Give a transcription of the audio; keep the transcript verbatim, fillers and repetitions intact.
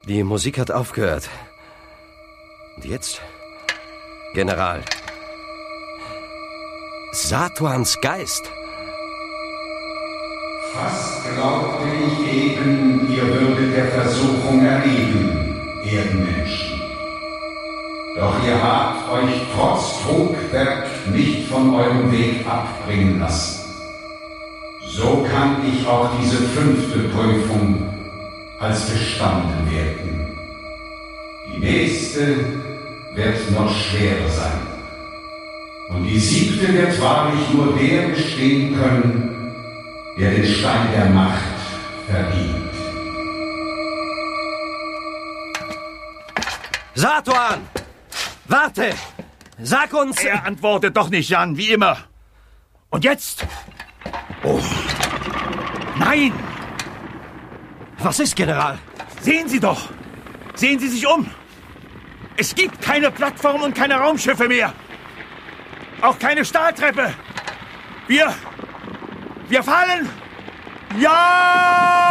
Die Musik hat aufgehört. Und jetzt? General. Satuans Geist. Fast glaubte ich eben, ihr würdet der Versuchung erliegen, Erdenmenschen. Doch ihr habt euch trotz Trugwerk nicht von eurem Weg abbringen lassen. So kann ich auch diese fünfte Prüfung als bestanden werten. Die nächste wird noch schwerer sein. Und die siebte wird wahrlich nur der bestehen können, der den Stein der Macht verdient. Satuan! Warte! Sag uns... Er antwortet doch nicht, Jan, wie immer. Und jetzt? Oh. Nein! Was ist, General? Sehen Sie doch! Sehen Sie sich um! Es gibt keine Plattform und keine Raumschiffe mehr! Auch keine Stahltreppe! Wir... Wir fallen! Ja!